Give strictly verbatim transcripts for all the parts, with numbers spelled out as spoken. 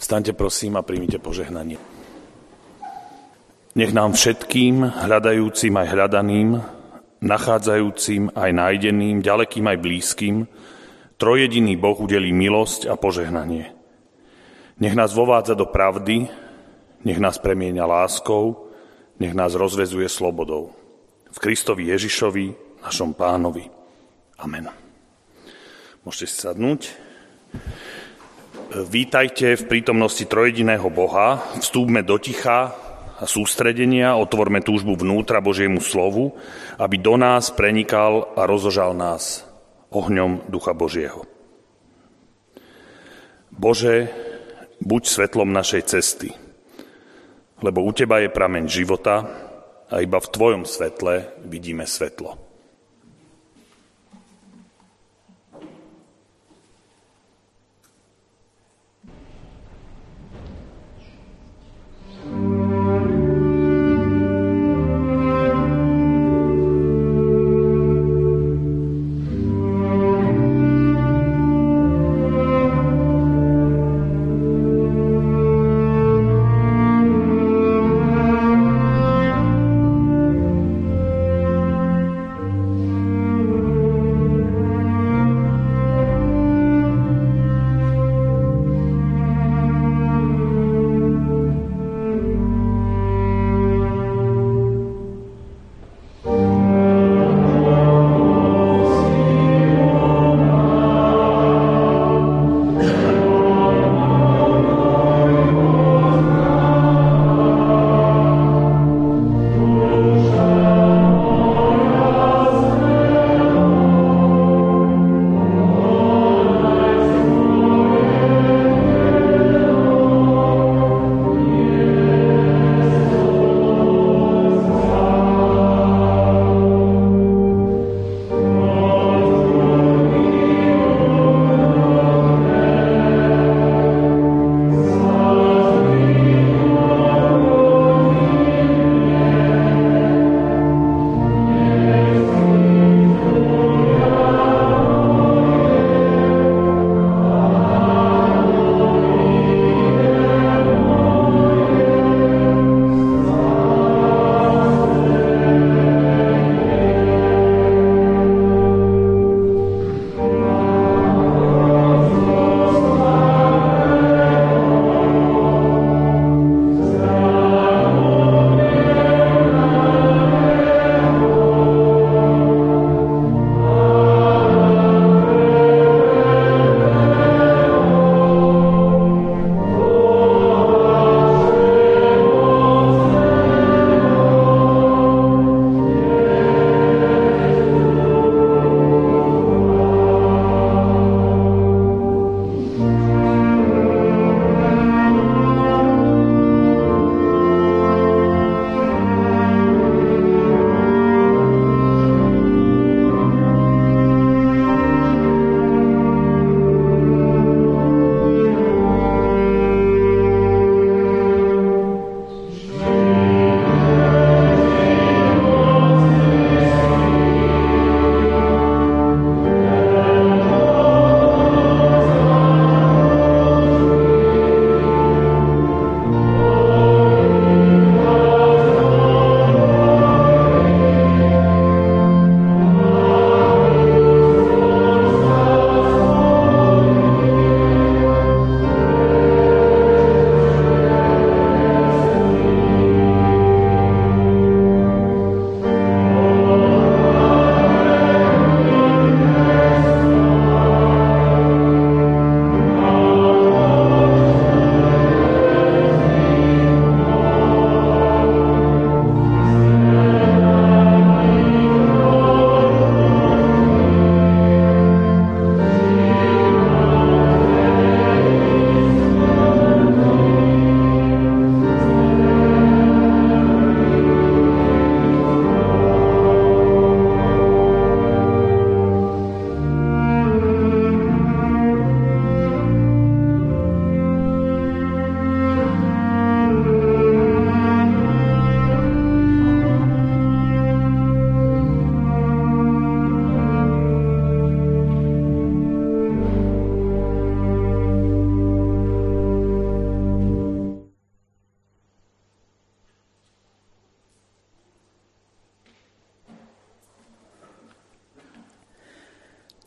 Staňte prosím a príjmite požehnanie. Nech nám všetkým, hľadajúcim aj hľadaným, nachádzajúcim aj nájdeným, ďalekým aj blízkym, trojjediný Boh udelí milosť a požehnanie. Nech nás vovádza do pravdy, nech nás premieňa láskou, nech nás rozvezuje slobodou. V Kristovi Ježišovi, našom Pánovi. Amen. Môžete si sadnúť. Vítajte v prítomnosti trojjediného Boha, vstúpme do ticha a sústredenia, otvorme túžbu vnútra Božiemu slovu, aby do nás prenikal a rozožal nás ohňom Ducha Božieho. Bože, buď svetlom našej cesty, lebo u Teba je prameň života a iba v Tvojom svetle vidíme svetlo.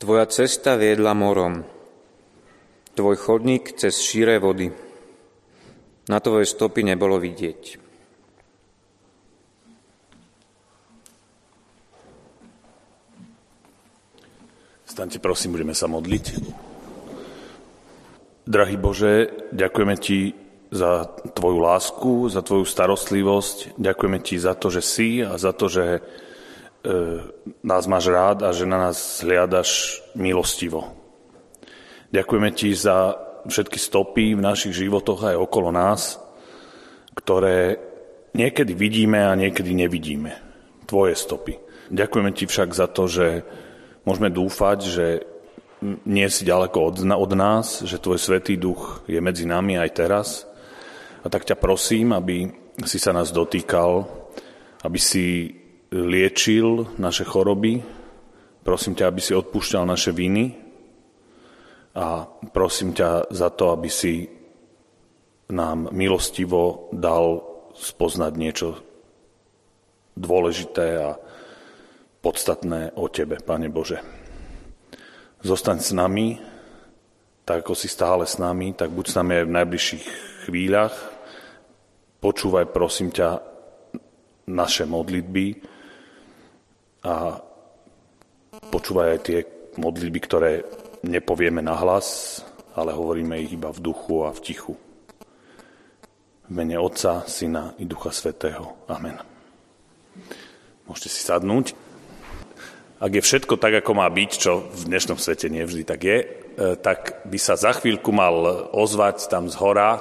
Tvoja cesta viedla morom, tvoj chodník cez šíre vody. Na tvoje stopy nebolo vidieť. Staňte, prosím, budeme sa modliť. Drahý Bože, ďakujeme Ti za Tvoju lásku, za Tvoju starostlivosť. Ďakujeme Ti za to, že si a za to, že nás máš rád a že na nás hliadaš milostivo. Ďakujeme Ti za všetky stopy v našich životoch aj okolo nás, ktoré niekedy vidíme a niekedy nevidíme. Tvoje stopy. Ďakujeme Ti však za to, že môžeme dúfať, že nie si ďaleko od, od nás, že Tvoj Svätý Duch je medzi nami aj teraz. A tak ťa prosím, aby si sa nás dotýkal, aby si liečil naše choroby, prosím ťa, aby si odpúšťal naše viny a prosím ťa za to, aby si nám milostivo dal spoznať niečo dôležité a podstatné o Tebe, Pane Bože. Zostaň s nami, tak ako si stále s nami, tak buď s nami aj v najbližších chvíľach. Počúvaj, prosím ťa, naše modlitby, a počúvaj aj tie modlitby, ktoré nepovieme nahlas, ale hovoríme ich iba v duchu a v tichu. V mene Otca, Syna i Ducha Svätého. Amen. Môžete si sadnúť. Ak je všetko tak, ako má byť, čo v dnešnom svete nie vždy tak je, tak by sa za chvíľku mal ozvať tam zhora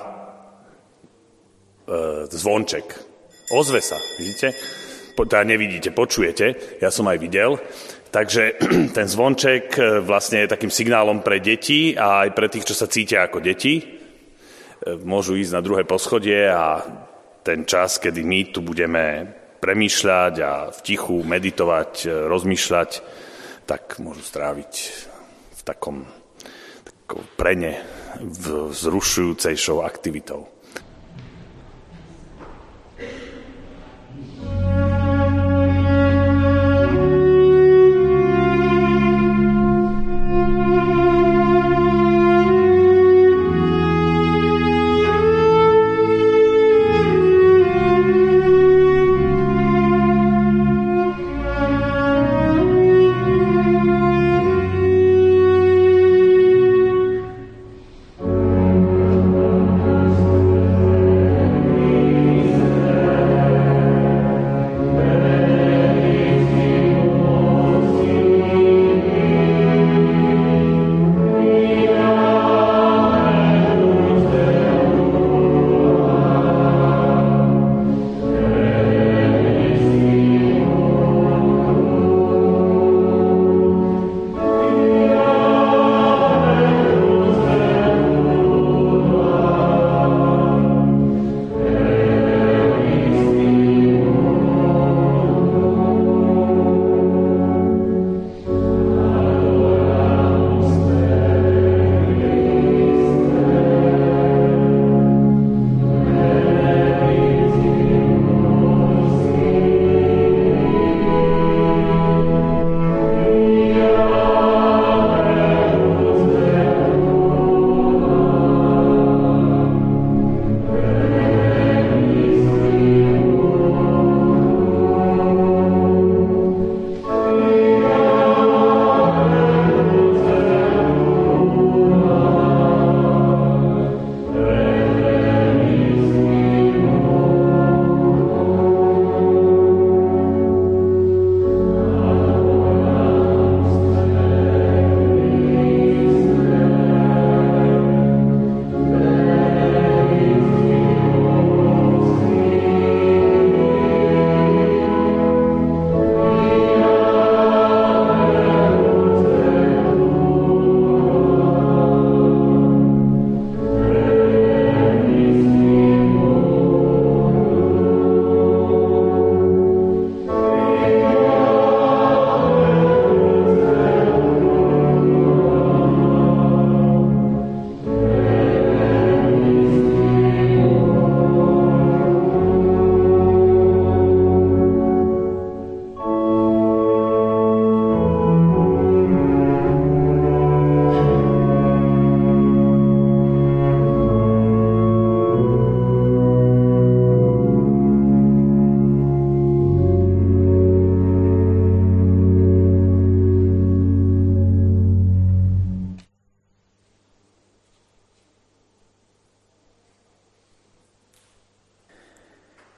zvonček. Ozve sa, vidíte? Teda nevidíte, počujete, ja som aj videl. Takže ten zvonček vlastne je takým signálom pre deti a aj pre tých, čo sa cítia ako deti. Môžu ísť na druhé poschodie a ten čas, kedy my tu budeme premýšľať a v tichu meditovať, rozmýšľať, tak môžu stráviť v takom, takom prene vzrušujúcejšou aktivitou.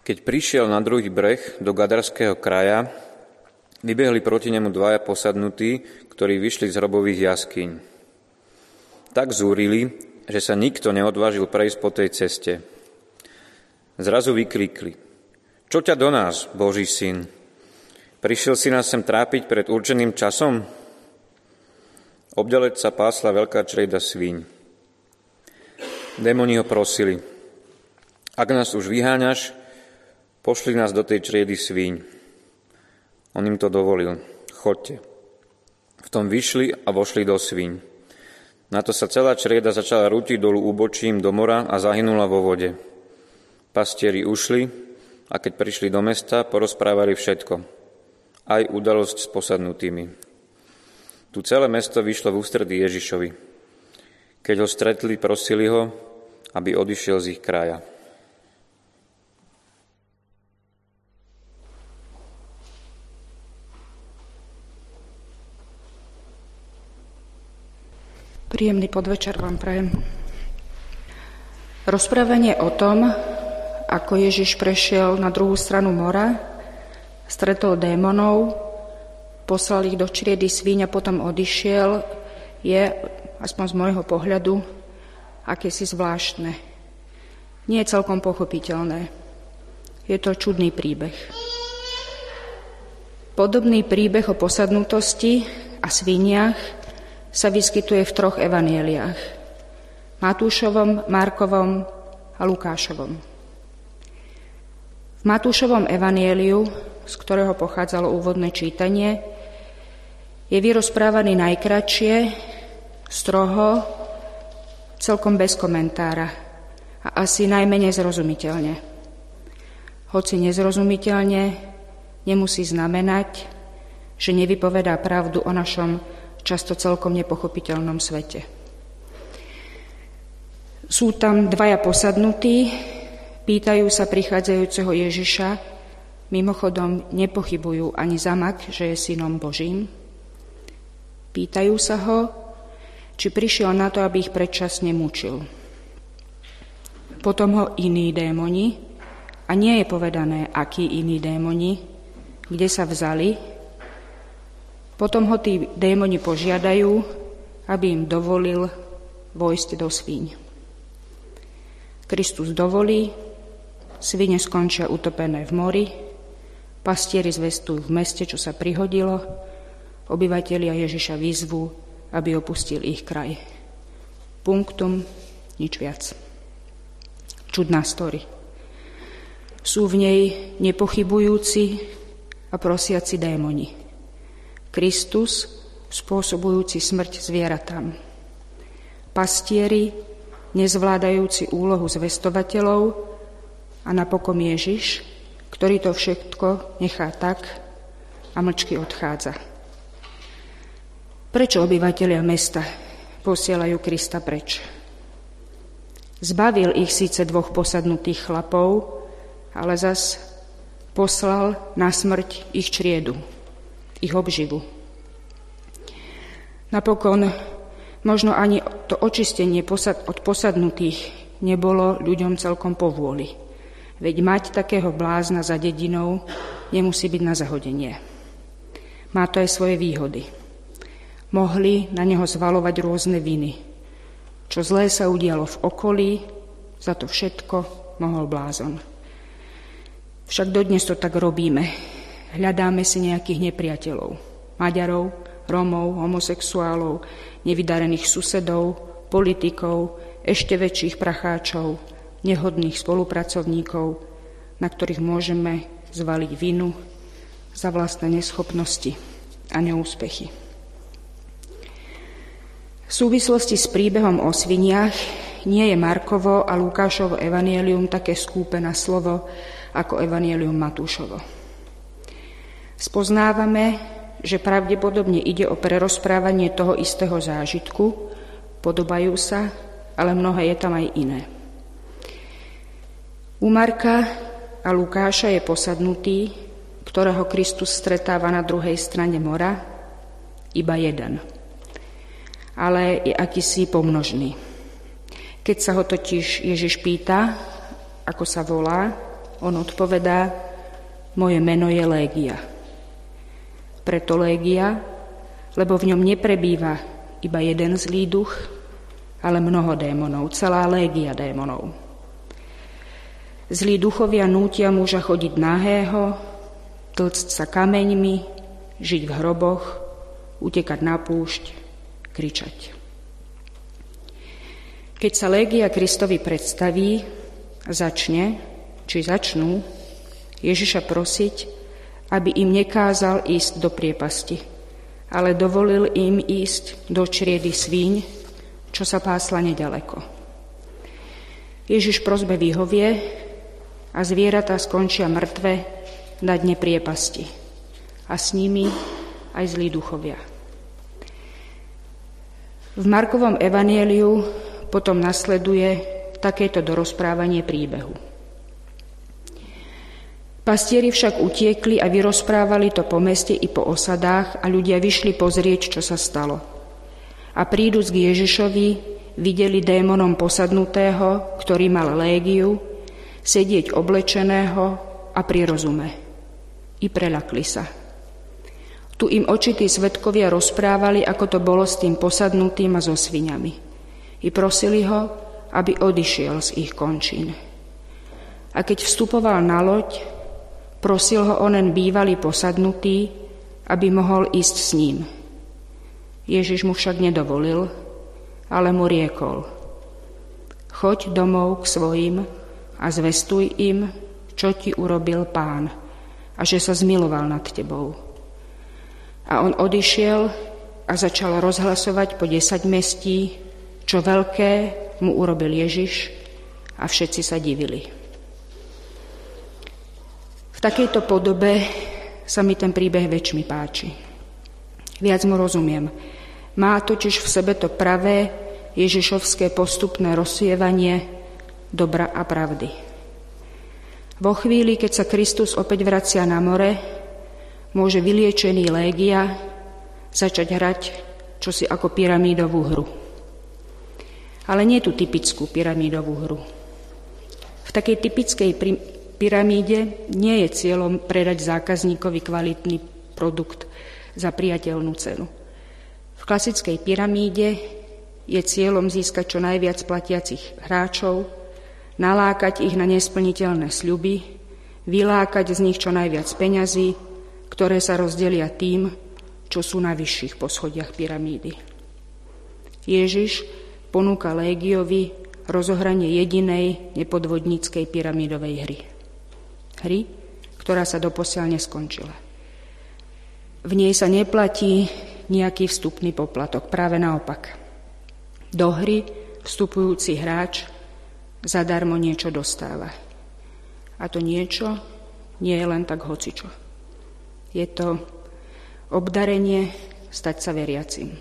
Keď prišiel na druhý breh do Gadarského kraja, vybehli proti nemu dvaja posadnutí, ktorí vyšli z hrobových jaskyň. Tak zúrili, že sa nikto neodvážil prejsť po tej ceste. Zrazu vykríkli: Čo ťa do nás, Boží syn? Prišiel si nás sem trápiť pred určeným časom? Obďaleč sa pásla veľká črieda svíň. Démoni ho prosili: Ak nás už vyháňaš, pošli nás do tej čriedy svíň. On im to dovolil: Choďte. V tom vyšli a vošli do svíň. Na to sa celá črieda začala rútiť dolu úbočím do mora a zahynula vo vode. Pastieri ušli a keď prišli do mesta, porozprávali všetko, aj udalosť s posadnutými. Tu celé mesto vyšlo v ústretí Ježišovi. Keď ho stretli, prosili ho, aby odišiel z ich kraja. Príjemný podvečer vám prajem. Rozprávanie o tom, ako Ježiš prešiel na druhú stranu mora, stretol démonov, poslal ich do čriedy svíň a potom odišiel, je, aspoň z môjho pohľadu, akési zvláštne. Nie je celkom pochopiteľné. Je to čudný príbeh. Podobný príbeh o posadnutosti a sviniach sa vyskytuje v troch evanieliách. Matúšovom, Markovom a Lukášovom. V Matúšovom evanieliu, z ktorého pochádzalo úvodné čítanie, je vyrozprávaný najkratšie, stroho, celkom bez komentára a asi najmenej zrozumiteľne. Hoci nezrozumiteľne nemusí znamenať, že nevypovedá pravdu o našom často celkom nepochopiteľnom svete. Sú tam dvaja posadnutí, pýtajú sa prichádzajúceho Ježiša, mimochodom nepochybujú ani zamak, že je synom Božím. Pýtajú sa ho, či prišiel na to, aby ich predčasne mučil. Potom ho iní démoni, a nie je povedané, akí iní démoni, kde sa vzali. Potom ho tí démoni požiadajú, aby im dovolil vojsť do svíň. Kristus dovolí, svine skončia utopené v mori, pastieri zvestujú v meste, čo sa prihodilo, obyvatelia Ježiša vyzvú, aby opustil ich kraj. Punktum, nič viac. Čudná story. Sú v nej nepochybujúci a prosiaci démoni. Kristus, spôsobujúci smrť zvieratám. Pastieri, nezvládajúci úlohu zvestovateľov a napokon Ježiš, ktorý to všetko nechá tak a mlčky odchádza. Prečo obyvatelia mesta posielajú Krista preč? Zbavil ich síce dvoch posadnutých chlapov, ale zas poslal na smrť ich čriedu, ich obživu. Napokon možno ani to očistenie posad, od posadnutých nebolo ľuďom celkom povôli. Veď mať takého blázna za dedinou nemusí byť na zahodenie. Má to aj svoje výhody. Mohli na neho zvalovať rôzne viny. Čo zlé sa udialo v okolí, za to všetko mohol blázon. Však dodnes to tak robíme. Hľadáme si nejakých nepriateľov. Maďarov, Rómov, homosexuálov, nevydarených susedov, politikov, ešte väčších pracháčov, nehodných spolupracovníkov, na ktorých môžeme zvaliť vinu za vlastné neschopnosti a neúspechy. V súvislosti s príbehom o sviniach nie je Markovo a Lukášovo evanielium také skúpe na slovo ako evanielium Matúšovo. Spoznávame, že pravdepodobne ide o prerozprávanie toho istého zážitku, podobajú sa, ale mnohé je tam aj iné. U Marka a Lukáša je posadnutý, ktorého Kristus stretáva na druhej strane mora, iba jeden. Ale je akýsi pomnožný. Keď sa ho totiž Ježiš pýta, ako sa volá, on odpovedá, moje meno je Légia. Preto Légia, lebo v ňom neprebýva iba jeden zlý duch, ale mnoho démonov, celá légia démonov. Zlí duchovia nútia muža chodiť nahého, tlcť sa kameňmi, žiť v hroboch, utekať na púšť, kričať. Keď sa légia Kristovi predstaví, začne, či začnú, Ježiša prosiť, aby im nekázal ísť do priepasti, ale dovolil im ísť do čriedy svíň, čo sa pásla nedaleko. Ježiš prosbe vyhovie a zvieratá skončia mŕtve na dne priepasti a s nimi aj zlí duchovia. V Markovom evanjeliu potom nasleduje takéto dorozprávanie príbehu. Pastieri však utiekli a vyrozprávali to po meste i po osadách a ľudia vyšli pozrieť, čo sa stalo. A príduc k Ježišovi, videli démonom posadnutého, ktorý mal légiu, sedieť oblečeného a pri rozume. I preľakli sa. Tu im očití svedkovia rozprávali, ako to bolo s tým posadnutým a so sviňami. I prosili ho, aby odišiel z ich končín. A keď vstupoval na loď, prosil ho onen bývalý posadnutý, aby mohol ísť s ním. Ježiš mu však nedovolil, ale mu riekol: choď domov k svojim a zvestuj im, čo ti urobil Pán a že sa zmiloval nad tebou. A on odišiel a začal rozhlasovať po desať mestí, čo veľké mu urobil Ježiš, a všetci sa divili. V takejto podobe sa mi ten príbeh väčšmi páči. Viac mu rozumiem. Má totiž v sebe to pravé ježišovské postupné rozsievanie dobra a pravdy. Vo chvíli, keď sa Kristus opäť vracia na more, môže vyliečený légia začať hrať čosi ako pyramídovú hru. Ale nie tú typickú pyramídovú hru. V takej typickej pri- pyramíde nie je cieľom predať zákazníkovi kvalitný produkt za priateľnú cenu. V klasickej pyramíde je cieľom získať čo najviac platiacich hráčov, nalákať ich na nesplniteľné sľuby, vylákať z nich čo najviac peňazí, ktoré sa rozdelia tým, čo sú na vyšších poschodiach pyramídy. Ježiš ponúka légiovi rozohranie jedinej nepodvodníckej pyramidovej hry. Hry, ktorá sa doposiaľ neskončila. V nej sa neplatí nejaký vstupný poplatok, práve naopak. Do hry vstupujúci hráč zadarmo niečo dostáva. A to niečo nie je len tak hocičo. Je to obdarenie stať sa veriacim.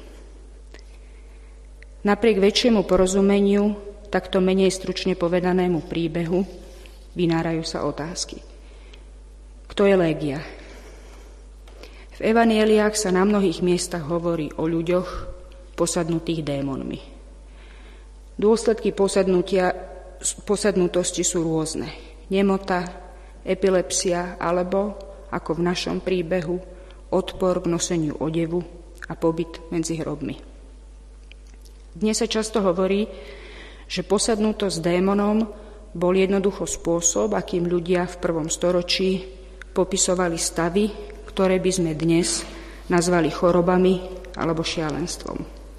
Napriek väčšiemu porozumeniu takto menej stručne povedanému príbehu vynárajú sa otázky. Kto je légia? V evanjeliách sa na mnohých miestach hovorí o ľuďoch posadnutých démonmi. Dôsledky posadnutia, posadnutosti sú rôzne. Nemota, epilepsia alebo, ako v našom príbehu, odpor k noseniu odevu a pobyt medzi hrobmi. Dnes sa často hovorí, že posadnutosť démonom bol jednoducho spôsob, akým ľudia v prvom storočí popisovali stavy, ktoré by sme dnes nazvali chorobami alebo šialenstvom.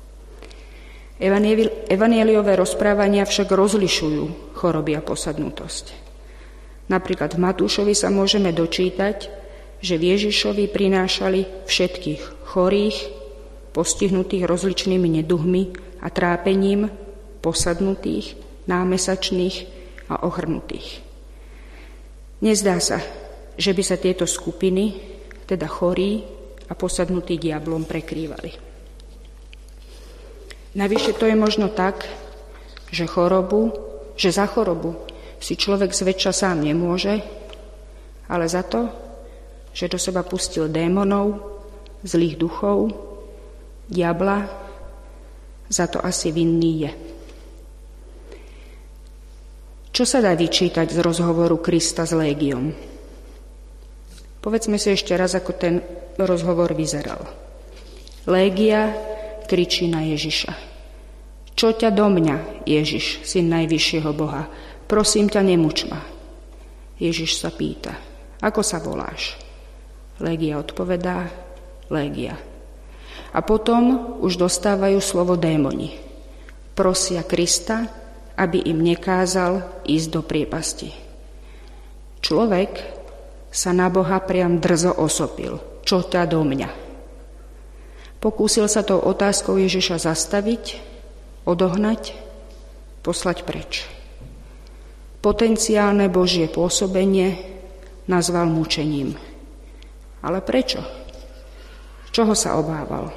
Evanjeliové rozprávania však rozlišujú choroby a posadnutosť. Napríklad v Matúšovi sa môžeme dočítať, že v Ježišovi prinášali všetkých chorých, postihnutých rozličnými neduhmi a trápením, posadnutých, námesačných a ochrnutých. Nezdá sa, že by sa tieto skupiny, teda chorí a posadnutí diablom, prekrývali. Navyše to je možno tak, že chorobu, že za chorobu si človek zväčša sám nemôže, ale za to, že do seba pustil démonov, zlých duchov, diabla, za to asi vinný je. Čo sa dá vyčítať z rozhovoru Krista s Légiom? Povedzme si ešte raz, ako ten rozhovor vyzeral. Légia kričí na Ježiša. Čo ťa do mňa, Ježiš, syn najvyššieho Boha? Prosím ťa, nemuč ma. Ježiš sa pýta, ako sa voláš? Légia odpovedá, Légia. A potom už dostávajú slovo démoni. Prosia Krista, aby im nekázal ísť do priepasti. Človek sa na Boha priam drzo osopil. Čo ťa do mňa? Pokúsil sa tou otázkou Ježiša zastaviť, odohnať, poslať preč. Potenciálne Božie pôsobenie nazval mučením. Ale prečo? Čoho sa obával?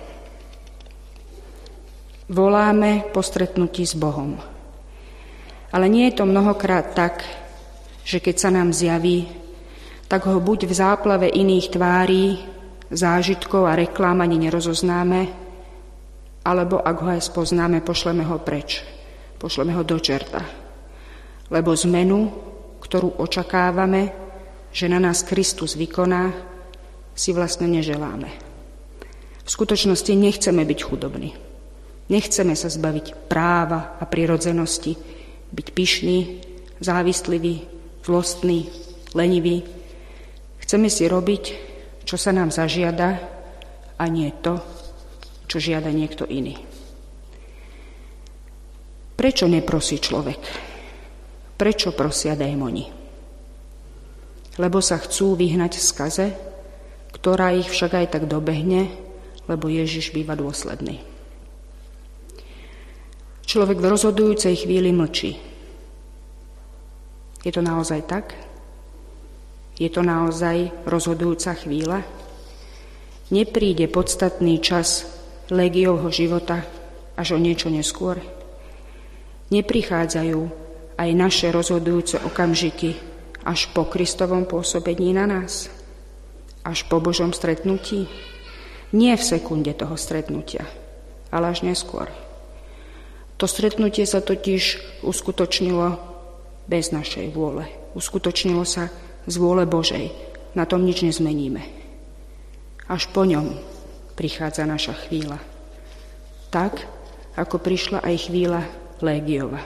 Voláme po stretnutí s Bohom. Ale nie je to mnohokrát tak, že keď sa nám zjaví, tak ho buď v záplave iných tvárí, zážitkov a reklám ani nerozoznáme, alebo ak ho aj spoznáme, pošleme ho preč. Pošleme ho do čerta. Lebo zmenu, ktorú očakávame, že na nás Kristus vykoná, si vlastne neželáme. V skutočnosti nechceme byť chudobní. Nechceme sa zbaviť práva a prirodzenosti, byť pyšný, závislivý, zlostný, lenivý. Chceme si robiť, čo sa nám zažiada, a nie to, čo žiada niekto iný. Prečo neprosí človek? Prečo prosia démoni? Lebo sa chcú vyhnať skaze, ktorá ich však aj tak dobehne, lebo Ježiš býva dôsledný. Človek v rozhodujúcej chvíli mlčí. Je to naozaj tak? Je to naozaj rozhodujúca chvíľa? Nepríde podstatný čas Légiovho života až o niečo neskôr? Neprichádzajú aj naše rozhodujúce okamžiky až po Kristovom pôsobení na nás? Až po Božom stretnutí? Nie v sekunde toho stretnutia, ale až neskôr. To stretnutie sa totiž uskutočnilo bez našej vôle. Uskutočnilo sa z vôle Božej. Na tom nič nezmeníme. Až po ňom prichádza naša chvíľa. Tak, ako prišla aj chvíľa Légiova.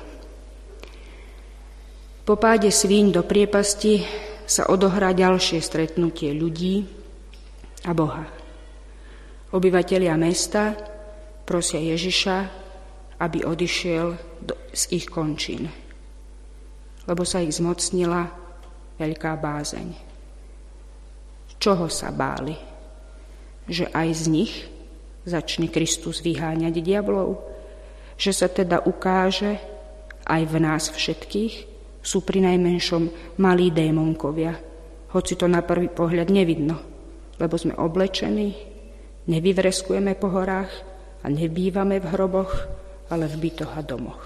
Po páde svíň do priepasti sa odohrá ďalšie stretnutie ľudí a Boha. Obyvatelia mesta prosia Ježiša, aby odišiel do, z ich končín, lebo sa ich zmocnila veľká bázeň. Čoho sa báli? Že aj z nich začne Kristus vyháňať diablov? Že sa teda ukáže aj v nás všetkých? Sú prinajmenšom malí démonkovia, hoci to na prvý pohľad nevidno, lebo sme oblečení, nevyvreskujeme po horách a nebývame v hroboch, ale v bytoch a domoch.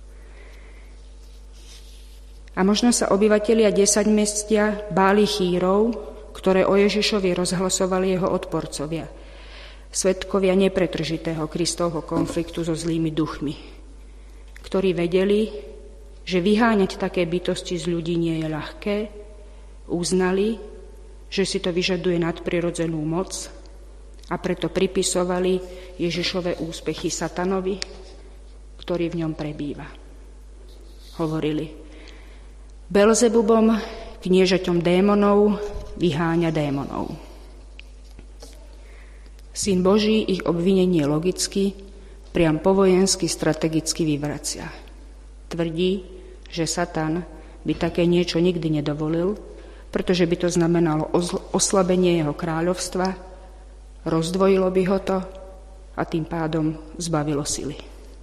A možno sa obyvatelia desaťmestia báli chýrov, ktoré o Ježišovi rozhlasovali jeho odporcovia, svedkovia nepretržitého Kristovho konfliktu so zlými duchmi, ktorí vedeli, že vyháňať také bytosti z ľudí nie je ľahké, uznali, že si to vyžaduje nadprirodzenú moc a preto pripisovali Ježišove úspechy satanovi, ktorý v ňom prebýva. Hovorili, Belzebubom, kniežaťom démonov, vyháňa démonov. Syn Boží ich obvinenie logicky, priam povojensky strategicky vyvracia. Tvrdí, že Satan by také niečo nikdy nedovolil, pretože by to znamenalo oslabenie jeho kráľovstva, rozdvojilo by ho to a tým pádom zbavilo sily.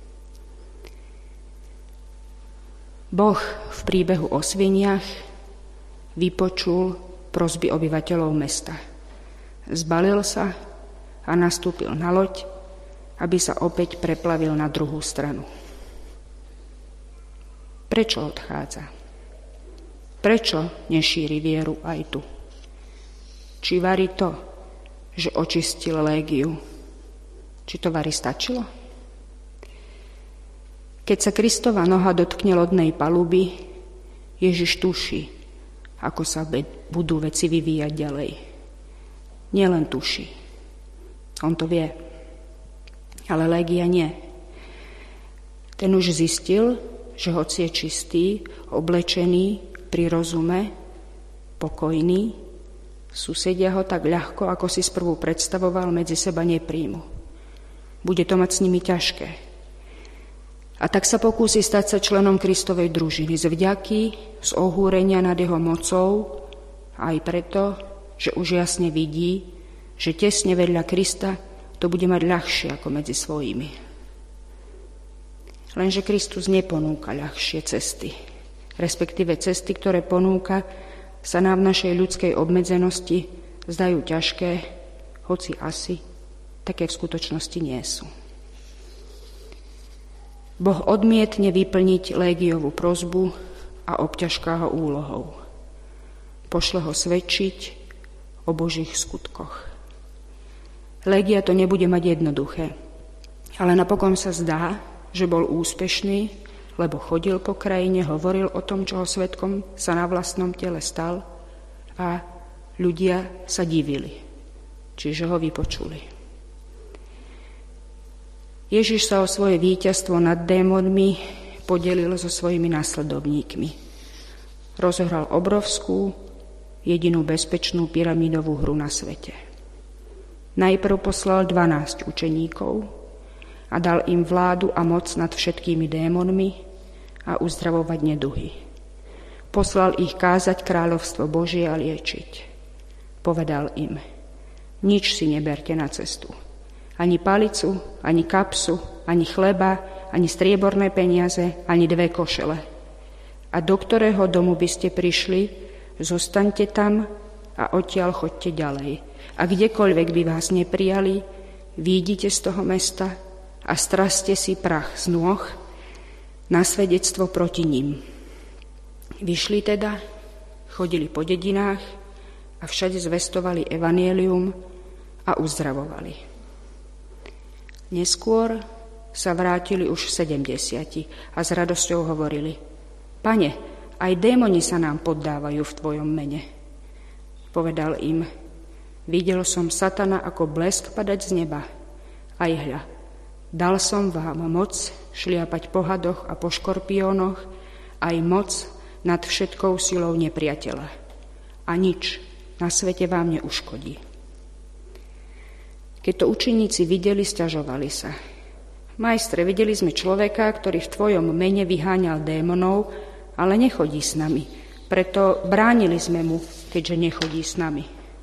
Boh v príbehu o sviniach vypočul prosby obyvateľov mesta. Zbalil sa a nastúpil na loď, aby sa opäť preplavil na druhú stranu. Prečo odchádza? Prečo nešíri vieru aj tu? Či varí to, že očistil Légiu? Či to varí stačilo? Keď sa Kristova noha dotkne lodnej paluby, Ježiš tuší, ako sa budú veci vyvíjať ďalej. Nielen tuší. On to vie. Ale Légia nie. Ten už zistil, že hoci je čistý, oblečený, pri rozume, pokojný, susedia ho tak ľahko, ako si sprvu predstavoval, medzi seba nepríjmu. Bude to mať s nimi ťažké. A tak sa pokúsi stať sa členom Kristovej družiny z vďaky, z ohúrenia nad jeho mocou, aj preto, že už jasne vidí, že tesne vedľa Krista to bude mať ľahšie ako medzi svojimi. Lenže Kristus neponúka ľahšie cesty, respektíve cesty, ktoré ponúka, sa nám v našej ľudskej obmedzenosti zdajú ťažké, hoci asi také v skutočnosti nie sú. Boh odmietne vyplniť Légiovú prosbu a obťažká ho úlohou. Pošle ho svedčiť o Božích skutkoch. Légia to nebude mať jednoduché, ale napokon sa zdá, že bol úspešný, lebo chodil po krajine, hovoril o tom, čoho svedkom sa na vlastnom tele stal a ľudia sa divili, čiže ho vypočuli. Ježiš sa o svoje víťazstvo nad démonmi podelil so svojimi nasledovníkmi. Rozohral obrovskú, jedinú bezpečnú pyramidovú hru na svete. Najprv poslal dvanásť učeníkov a dal im vládu a moc nad všetkými démonmi a uzdravovať neduhy. Poslal ich kázať kráľovstvo Božie a liečiť. Povedal im, nič si neberte na cestu. Ani palicu, ani kapsu, ani chleba, ani strieborné peniaze, ani dve košele. A do ktorého domu by ste prišli, zostaňte tam a odtiaľ choďte ďalej. A kdekoľvek by vás neprijali, výjdite z toho mesta a straste si prach z nôh na svedectvo proti ním. Vyšli teda, chodili po dedinách a všade zvestovali evanjelium a uzdravovali. Neskôr sa vrátili už sedemdesiati a s radosťou hovorili, Pane, aj démoni sa nám poddávajú v Tvojom mene. Povedal im, videl som Satana ako blesk padať z neba. Aj hľa, dal som vám moc šliapať po hadoch a po škorpiónoch, aj moc nad všetkou silou nepriateľa. A nič na svete vám neuškodí. Keď to učeníci videli, sťažovali sa. Majstre, videli sme človeka, ktorý v tvojom mene vyháňal démonov, ale nechodí s nami. Preto bránili sme mu, keďže nechodí s nami.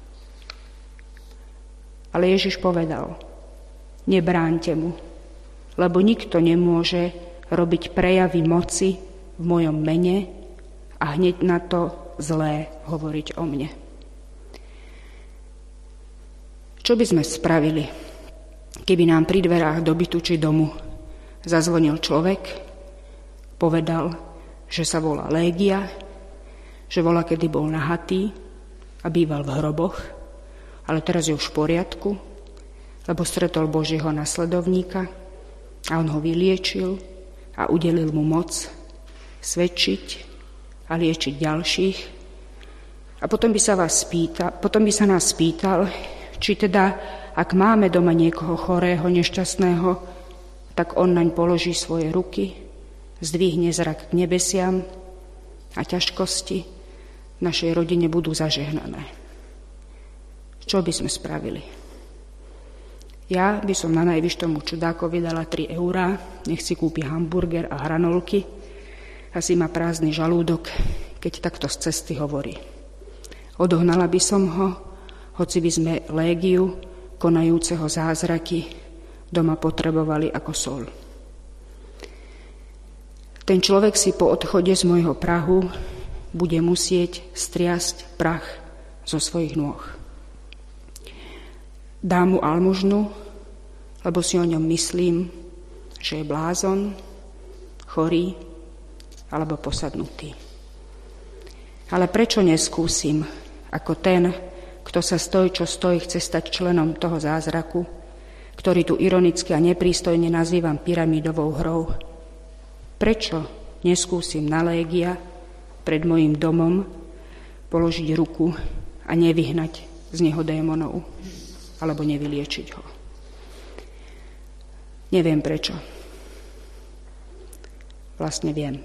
Ale Ježiš povedal, nebráňte mu, lebo nikto nemôže robiť prejavy moci v mojom mene a hneď na to zlé hovoriť o mne. Čo by sme spravili, keby nám pri dverách do bytu či domu zazvonil človek, povedal, že sa volá Légia, že volá, kedy bol nahatý a býval v hroboch, ale teraz je už v poriadku, lebo stretol Božieho nasledovníka a on ho vyliečil a udelil mu moc svedčiť a liečiť ďalších. A potom by sa vás spýtal, potom by sa nás spýtal, či teda, ak máme doma niekoho chorého, nešťastného, tak on naň položí svoje ruky, zdvihne zrak k nebesiam a ťažkosti v našej rodine budú zažehnané. Čo by sme spravili? Ja by som na najvyš tomu čudákovi dala tri eurá, nech si kúpi hamburger a hranolky, asi má prázdny žalúdok, keď takto z cesty hovorí. Odohnala by som ho, hoci by sme Légiu, konajúceho zázraky, doma potrebovali ako soľ. Ten človek si po odchode z môjho prahu bude musieť striasť prach zo svojich nôh. Dám mu almužnu, lebo si o ňom myslím, že je blázon, chorý alebo posadnutý. Ale prečo neskúsim, ako ten, kto sa stoj, čo stoj, chce stať členom toho zázraku, ktorý tu ironicky a neprístojne nazývam pyramidovou hrou. Prečo neskúsim na Légia pred mojim domom položiť ruku a nevyhnať z neho démonov alebo nevyliečiť ho. Neviem prečo. Vlastne viem.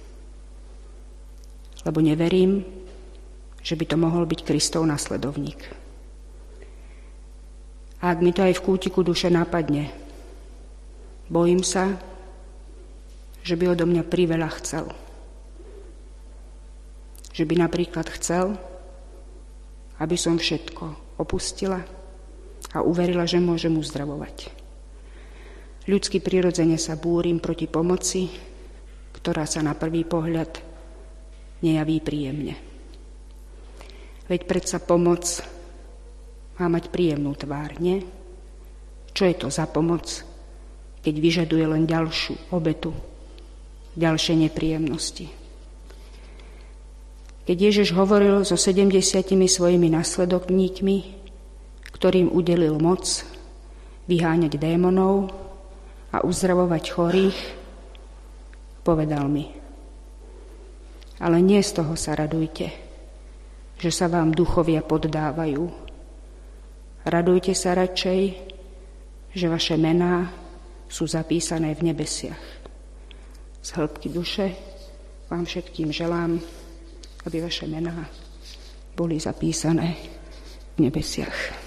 Lebo neverím, že by to mohol byť Kristov nasledovník. A ak mi to aj v kútiku duše napadne, bojím sa, že by odo mňa priveľa chcel. Že by napríklad chcel, aby som všetko opustila a uverila, že môžem uzdravovať. Ľudsky prirodzene sa búrim proti pomoci, ktorá sa na prvý pohľad nejaví príjemne. Veď predsa pomoc má mať príjemnú tvár, nie? Čo je to za pomoc, keď vyžaduje len ďalšiu obetu, ďalšie nepríjemnosti? Keď Ježiš hovoril so sedemdesiatimi svojimi nasledovníkmi, ktorým udelil moc vyháňať démonov a uzdravovať chorých, povedal mi: ale nie z toho sa radujte, že sa vám duchovia poddávajú. Radujte sa radšej, že vaše mená sú zapísané v nebesiach. Z hĺbky duše vám všetkým želám, aby vaše mená boli zapísané v nebesiach.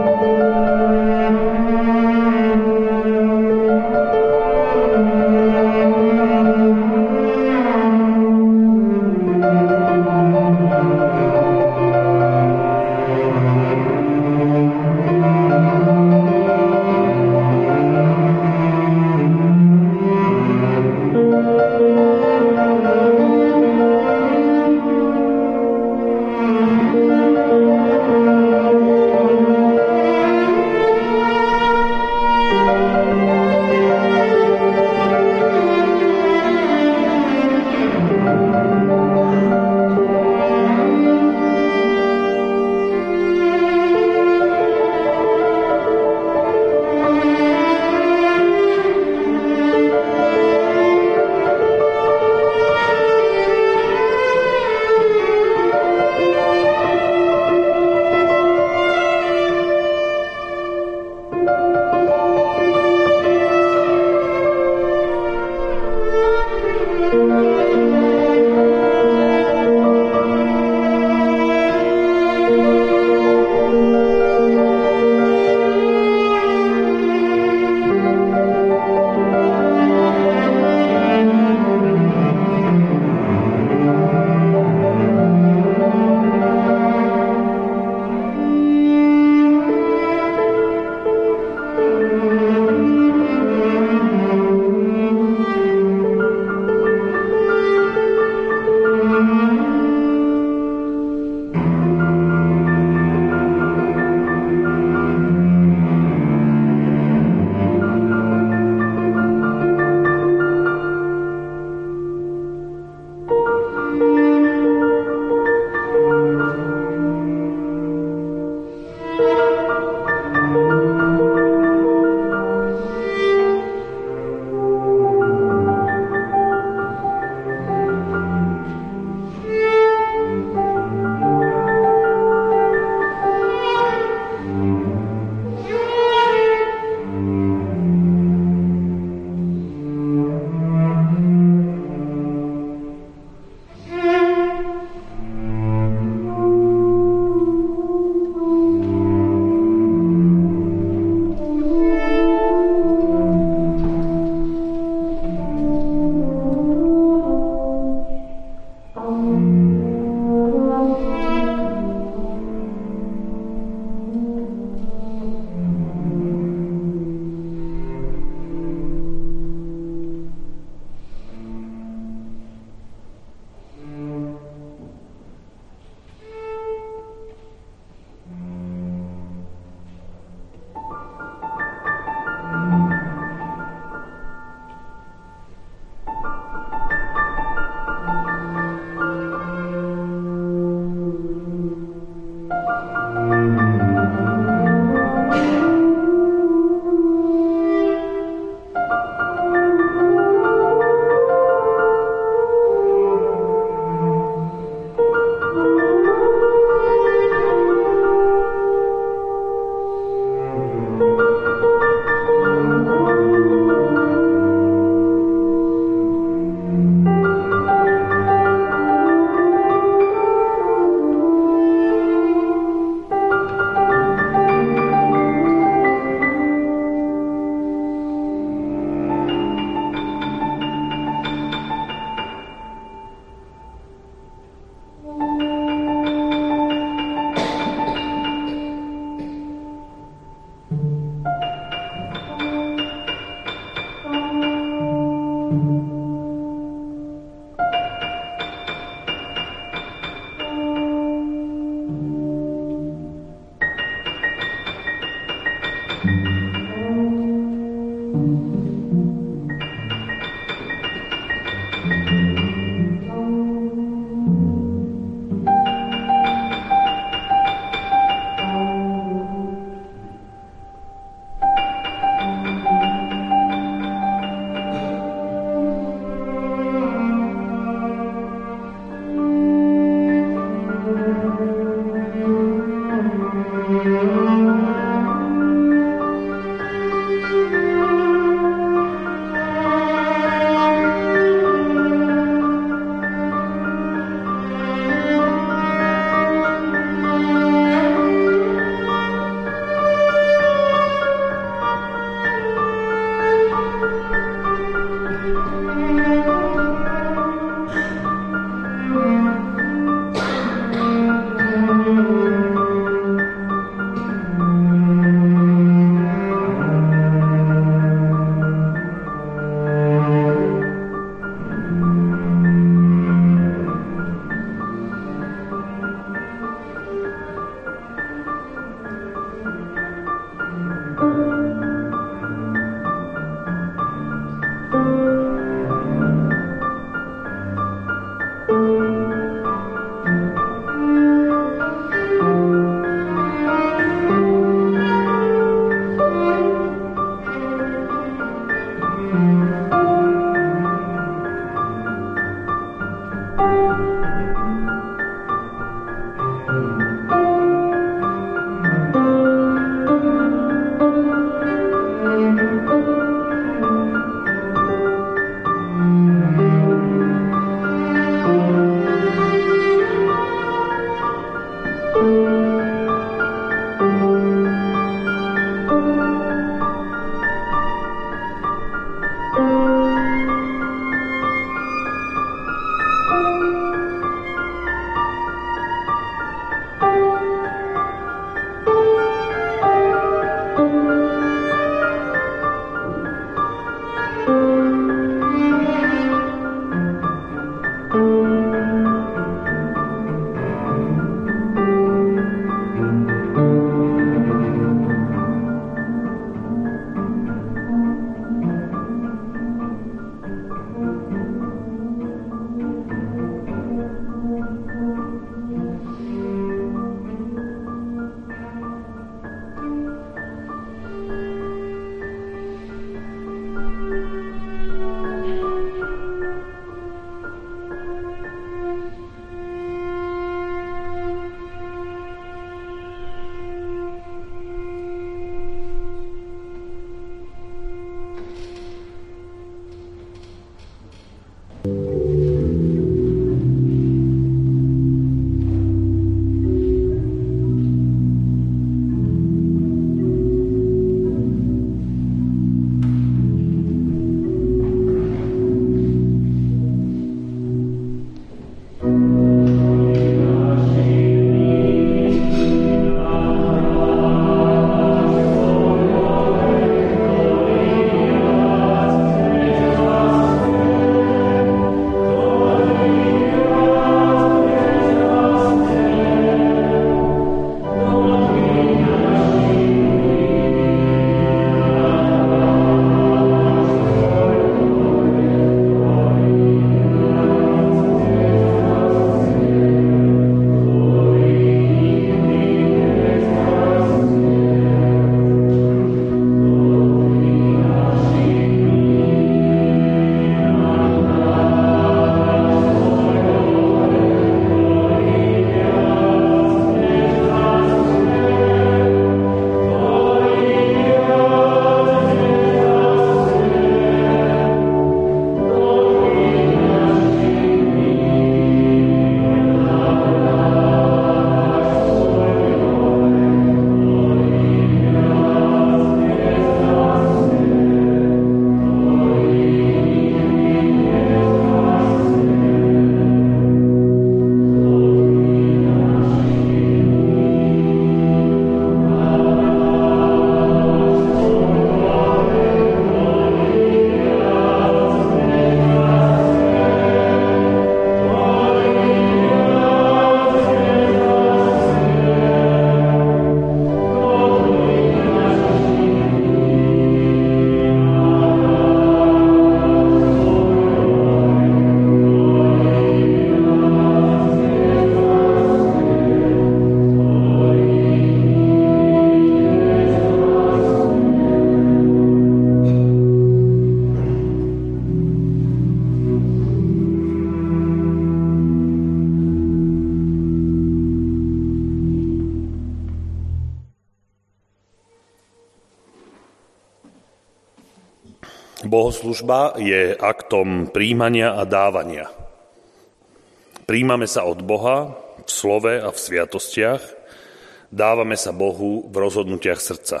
Bohoslužba je aktom príjmania a dávania. Príjmame sa od Boha v slove a v sviatostiach, dávame sa Bohu v rozhodnutiach srdca.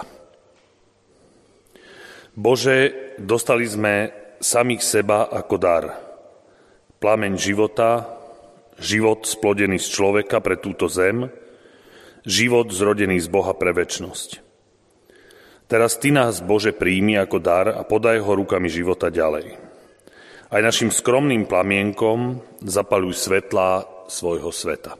Bože, dostali sme samých seba ako dar. Plameň života, život splodený z človeka pre túto zem, život zrodený z Boha pre večnosť. Teraz Ty nás, Bože, príjmi ako dar a podaj ho rukami života ďalej. Aj našim skromným plamienkom zapaľuj svetlá svojho sveta.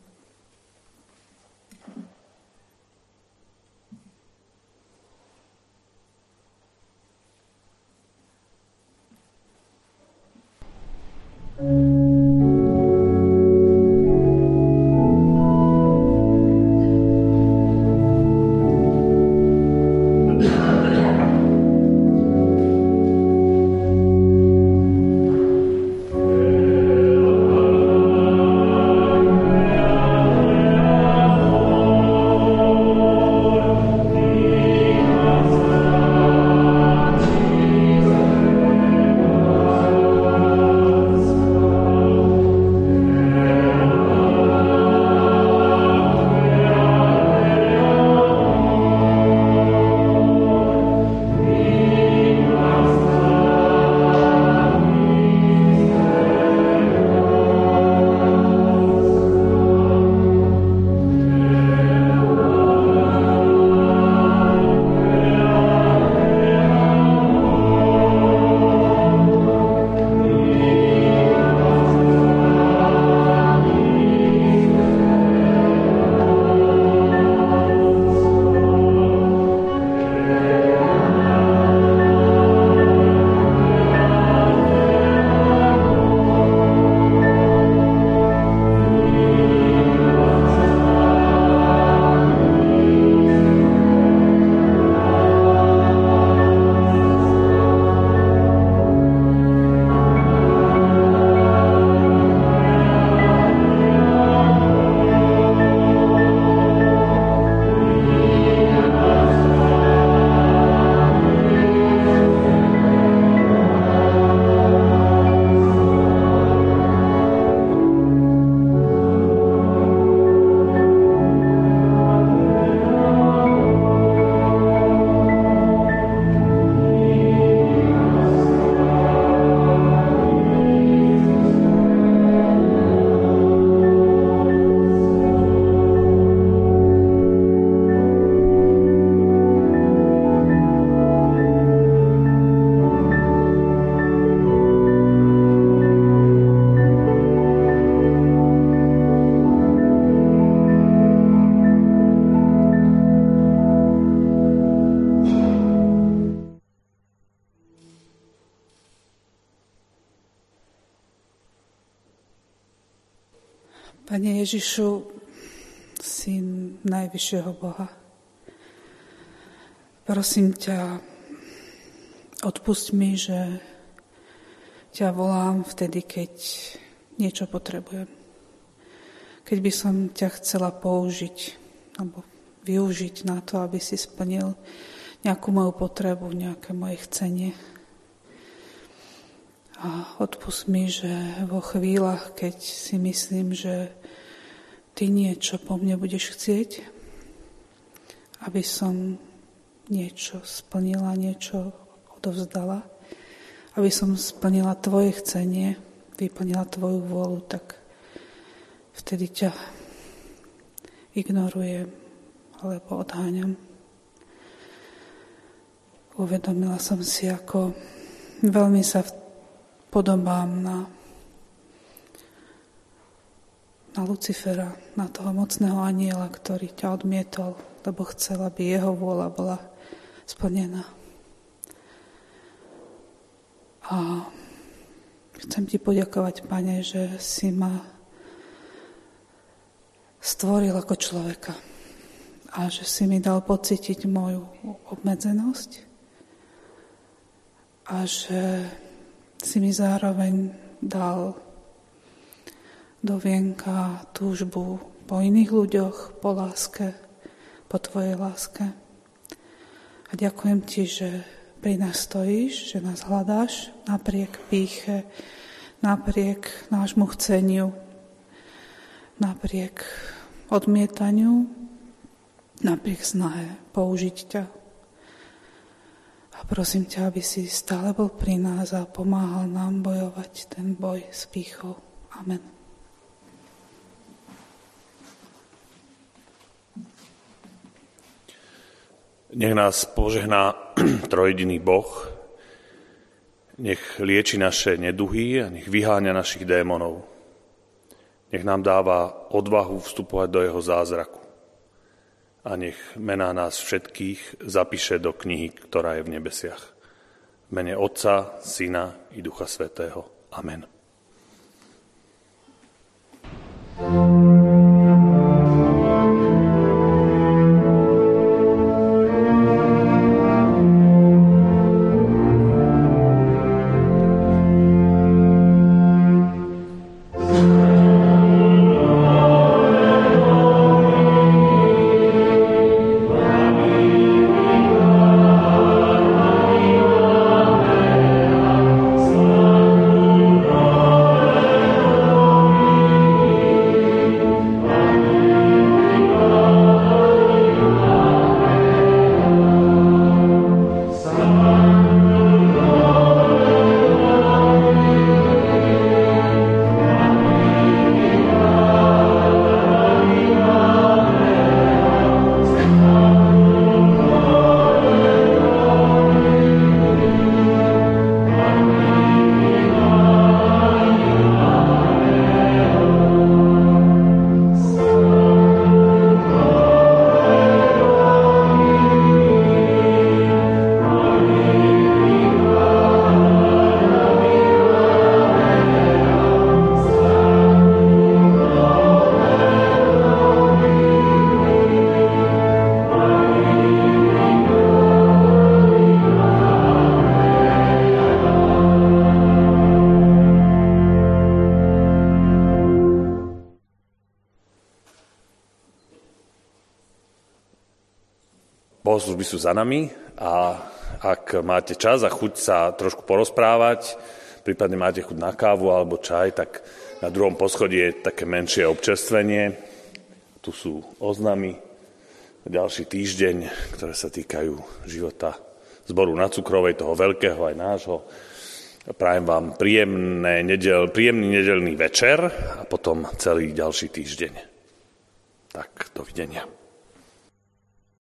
Pane Ježišu, Syn najvyššieho Boha, prosím ťa, odpusť mi, že ťa volám vtedy, keď niečo potrebujem. Keď by som ťa chcela použiť alebo využiť na to, aby si splnil nejakú moju potrebu, nejaké moje chcenie. A odpusť mi, že vo chvíľach, keď si myslím, že ty niečo po mne budeš chcieť, aby som niečo splnila, niečo odovzdala, aby som splnila tvoje chcenie, vyplnila tvoju vôľu, tak vtedy ťa ignorujem alebo odháňam. Uvedomila som si, ako veľmi sa podobám na, na Lucifera, na toho mocného anjela, ktorý ťa odmietol, lebo chcel, aby jeho vôľa bola splnená. A chcem ti poďakovať, Pane, že si ma stvoril ako človeka a že si mi dal pocítiť moju obmedzenosť a že si mi zároveň dal do vienka túžbu po iných ľuďoch, po láske, po tvojej láske. A ďakujem ti, že pri nás stojíš, že nás hľadáš napriek pýche, napriek nášmu chceniu, napriek odmietaniu, napriek snahe použiť ťa. A prosím ťa, aby si stále bol pri nás a pomáhal nám bojovať ten boj s pýchou. Amen. Nech nás požehná trojjediný Boh, nech lieči naše neduhy a nech vyháňa našich démonov. Nech nám dáva odvahu vstupovať do jeho zázraku. A nech mená nás všetkých zapíše do knihy, ktorá je v nebesiach. V mene Otca, Syna i Ducha Svätého. Amen. Bohoslužby sú za nami a ak máte čas a chuť sa trošku porozprávať, prípadne máte chuť na kávu alebo čaj, tak na druhom poschodí je také menšie občerstvenie. Tu sú oznamy ďalší týždeň, ktoré sa týkajú života zboru na Cukrovej, toho veľkého aj nášho. Prajem vám príjemné nedel, príjemný nedeľný večer a potom celý ďalší týždeň. Tak, dovidenia.